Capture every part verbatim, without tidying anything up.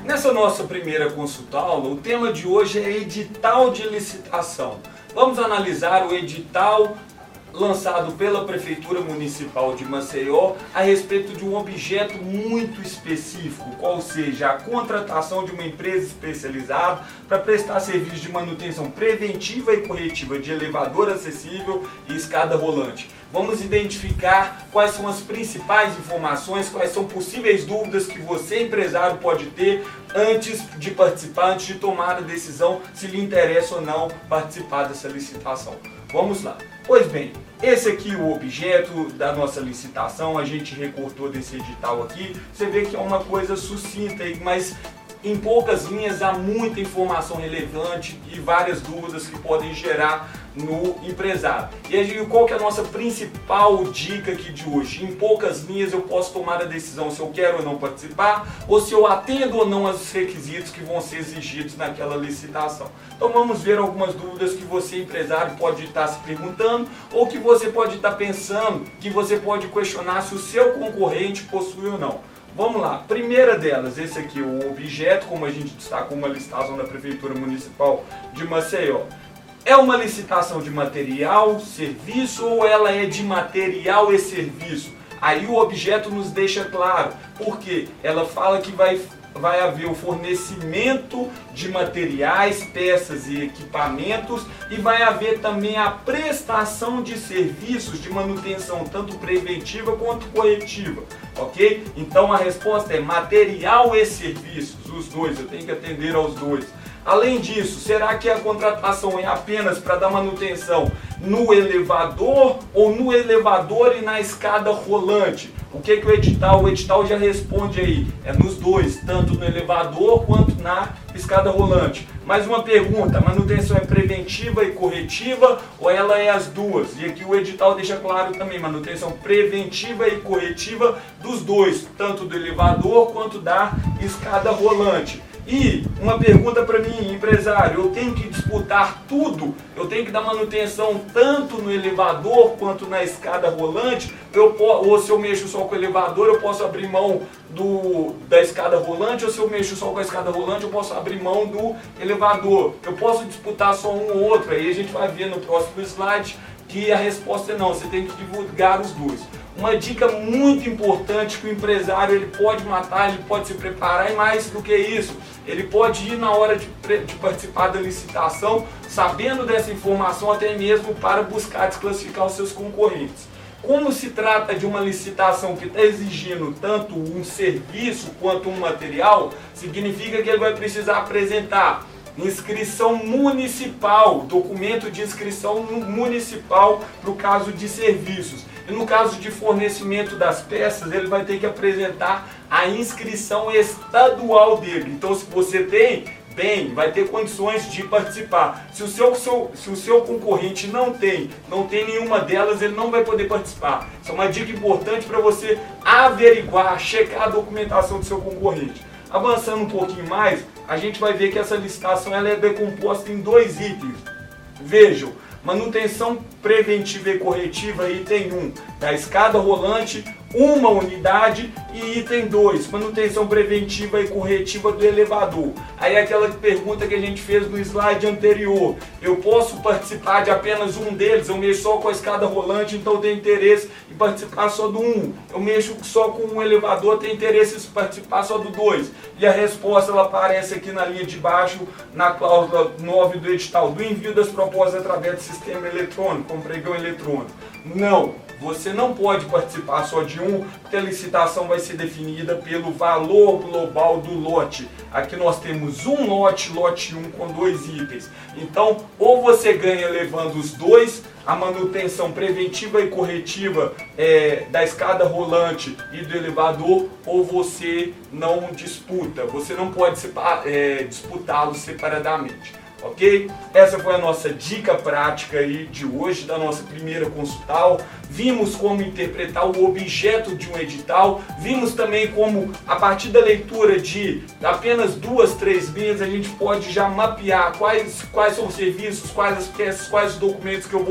Nessa nossa primeira consulta-aula, o tema de hoje é edital de licitação. Vamos analisar o edital lançado pela Prefeitura Municipal de Maceió a respeito de um objeto muito específico, qual seja a contratação de uma empresa especializada para prestar serviços de manutenção preventiva e corretiva de elevador acessível e escada rolante. Vamos identificar quais são as principais informações, quais são possíveis dúvidas que você, empresário, pode ter antes de participar, antes de tomar a decisão se lhe interessa ou não participar dessa licitação. Vamos lá. Pois bem, esse aqui é o objeto da nossa licitação, a gente recortou desse edital aqui. Você vê que é uma coisa sucinta, mas em poucas linhas há muita informação relevante e várias dúvidas que podem gerar no empresário. E aí, qual que é a nossa principal dica aqui de hoje? Em poucas linhas eu posso tomar a decisão se eu quero ou não participar, ou se eu atendo ou não aos requisitos que vão ser exigidos naquela licitação. Então vamos ver algumas dúvidas que você, empresário, pode estar se perguntando, ou que você pode estar pensando, que você pode questionar se o seu concorrente possui ou não. Vamos lá, primeira delas, esse aqui é o objeto, como a gente destacou uma licitação da Prefeitura Municipal de Maceió. É uma licitação de material, serviço, ou ela é de material e serviço? Aí o objeto nos deixa claro, porque ela fala que vai, vai haver o fornecimento de materiais, peças e equipamentos, e vai haver também a prestação de serviços de manutenção, tanto preventiva quanto corretiva. Ok? Então a resposta é material e serviços, os dois, eu tenho que atender aos dois. Além disso, será que a contratação é apenas para dar manutenção no elevador ou no elevador e na escada rolante? O que que o edital? O edital já responde aí, é nos dois, tanto no elevador quanto na escada rolante. Mais uma pergunta, a manutenção é preventiva e corretiva ou ela é as duas? E aqui o edital deixa claro também, manutenção preventiva e corretiva dos dois, tanto do elevador quanto da escada rolante. E uma pergunta para mim, empresário, eu tenho que disputar tudo? Eu tenho que dar manutenção tanto no elevador quanto na escada rolante? Eu, ou se eu mexo só com o elevador, eu posso abrir mão do, da escada rolante? Ou se eu mexo só com a escada rolante, eu posso abrir mão do elevador? Eu posso disputar só um ou outro? Aí a gente vai ver no próximo slide que a resposta é não, você tem que divulgar os dois. Uma dica muito importante que o empresário ele pode matar, ele pode se preparar, e mais do que isso, ele pode ir na hora de, de participar da licitação, sabendo dessa informação até mesmo para buscar desclassificar os seus concorrentes. Como se trata de uma licitação que está exigindo tanto um serviço quanto um material, significa que ele vai precisar apresentar inscrição municipal, documento de inscrição municipal para o caso de serviços. E no caso de fornecimento das peças, ele vai ter que apresentar a inscrição estadual dele. Então, se você tem, bem, vai ter condições de participar. Se o seu, seu, se o seu concorrente não tem, não tem nenhuma delas, ele não vai poder participar. Isso é uma dica importante para você averiguar, checar a documentação do seu concorrente. Avançando um pouquinho mais, a gente vai ver que essa licitação ela é decomposta em dois itens. Vejam, manutenção preventiva e corretiva, item um, da escada rolante, uma unidade, e item dois, manutenção preventiva e corretiva do elevador. Aí aquela pergunta que a gente fez no slide anterior, eu posso participar de apenas um deles? Eu mexo só com a escada rolante, então eu tenho interesse em participar só do um. Eu mexo só com o elevador, tenho interesse em participar só do dois. E a resposta ela aparece aqui na linha de baixo, na cláusula nove do edital, do envio das propostas através do sistema eletrônico, com pregão eletrônico. Não, você não pode participar só de um, porque a licitação vai ser definida pelo valor global do lote. Aqui nós temos um lote, lote um com dois itens. Então, ou você ganha levando os dois, a manutenção preventiva e corretiva é, da escada rolante e do elevador, ou você não disputa. Você não pode é, disputá-los separadamente. Ok? Essa foi a nossa dica prática aí de hoje, da nossa primeira consultal. Vimos como interpretar o objeto de um edital, vimos também como, a partir da leitura de apenas duas, três linhas, a gente pode já mapear quais, quais são os serviços, quais as peças, quais os documentos que eu vou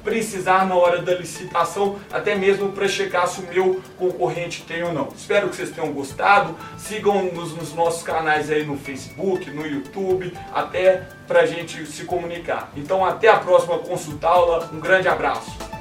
precisar na hora da licitação, até mesmo para checar se o meu concorrente tem ou não. Espero que vocês tenham gostado, sigam-nos nos nossos canais aí no Facebook, no YouTube, até para a gente se comunicar. Então até a próxima consulta aula, um grande abraço!